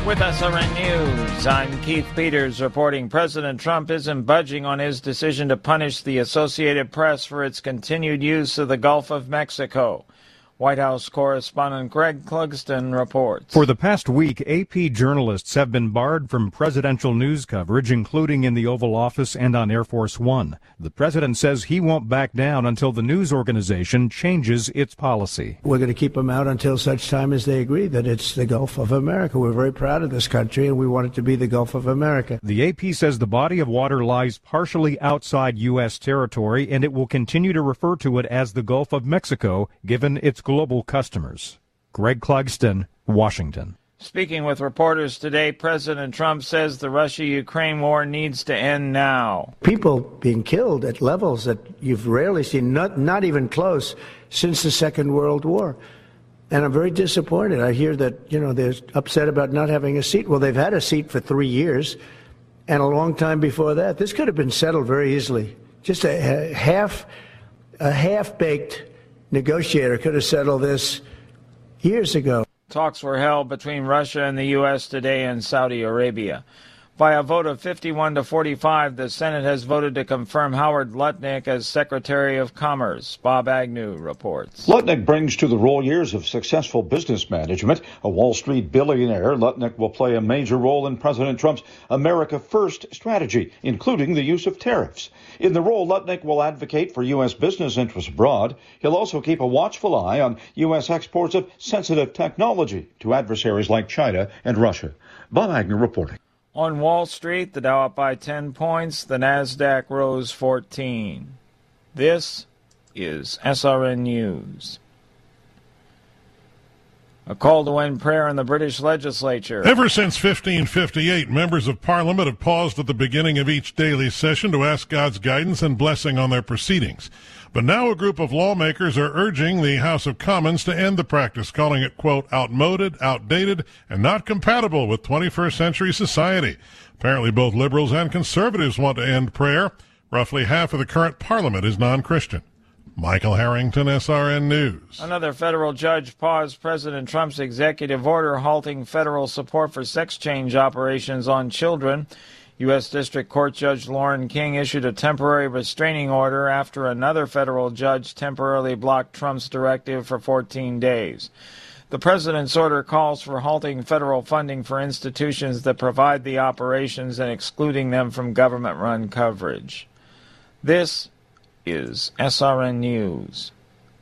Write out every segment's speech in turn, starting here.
With SRN News, I'm Keith Peters reporting President Trump isn't budging on his decision to punish the Associated Press for its continued use of the Gulf of Mexico. White House correspondent Greg Clugston reports. For the past week, AP journalists have been barred from presidential news coverage, including in the Oval Office and on Air Force One. The president says he won't back down until the news organization changes its policy. We're going to keep them out until such time as they agree that it's the Gulf of America. We're very proud of this country, and we want it to be the Gulf of America. The AP says the body of water lies partially outside U.S. territory, and it will continue to refer to it as the Gulf of Mexico, given its global customers. Greg Clugston, Washington. Speaking with reporters today, President Trump says the Russia-Ukraine war needs to end now. People being killed at levels that you've rarely seen, not even close, since the Second World War. And I'm very disappointed. I hear that, they're upset about not having a seat. Well, they've had a seat for 3 years and a long time before that. This could have been settled very easily. Just a half-baked negotiator could have settled this years ago. Talks were held between Russia and the U.S. today in Saudi Arabia. By a vote of 51 to 45, the Senate has voted to confirm Howard Lutnick as Secretary of Commerce. Bob Agnew reports. Lutnick brings to the role years of successful business management. A Wall Street billionaire, Lutnick will play a major role in President Trump's America First strategy, including the use of tariffs. In the role, Lutnick will advocate for U.S. business interests abroad. He'll also keep a watchful eye on U.S. exports of sensitive technology to adversaries like China and Russia. Bob Agnew reporting. On Wall Street, the Dow up by 10 points, the Nasdaq rose 14. This is SRN News. A call to end prayer in the British legislature. Ever since 1558, members of Parliament have paused at the beginning of each daily session to ask God's guidance and blessing on their proceedings. But now a group of lawmakers are urging the House of Commons to end the practice, calling it, quote, outmoded, outdated, and not compatible with 21st century society. Apparently both liberals and conservatives want to end prayer. Roughly half of the current Parliament is non-Christian. Michael Harrington, SRN News. Another federal judge paused President Trump's executive order halting federal support for sex change operations on children. U.S. District Court Judge Lauren King issued a temporary restraining order after another federal judge temporarily blocked Trump's directive for 14 days. The president's order calls for halting federal funding for institutions that provide the operations and excluding them from government-run coverage. This is SRN News.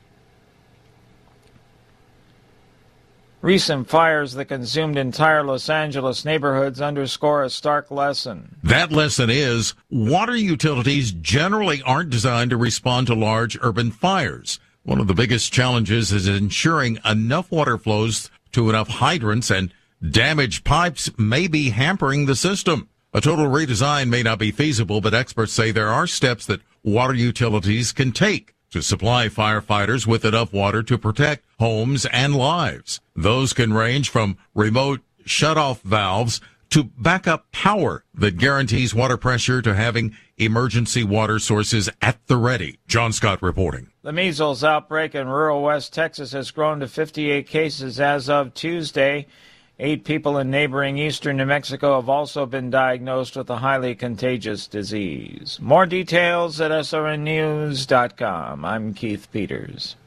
Recent fires that consumed entire Los Angeles neighborhoods underscore a stark lesson. That lesson is water utilities generally aren't designed to respond to large urban fires. One of the biggest challenges is ensuring enough water flows to enough hydrants, and damaged pipes may be hampering the system. A total redesign may not be feasible, but experts say there are steps that water utilities can take to supply firefighters with enough water to protect homes and lives. Those can range from remote shutoff valves to backup power that guarantees water pressure to having emergency water sources at the ready. John Scott reporting. The measles outbreak in rural West Texas has grown to 58 cases as of Tuesday. 8 people in neighboring eastern New Mexico have also been diagnosed with a highly contagious disease. More details at srnnews.com. I'm Keith Peters.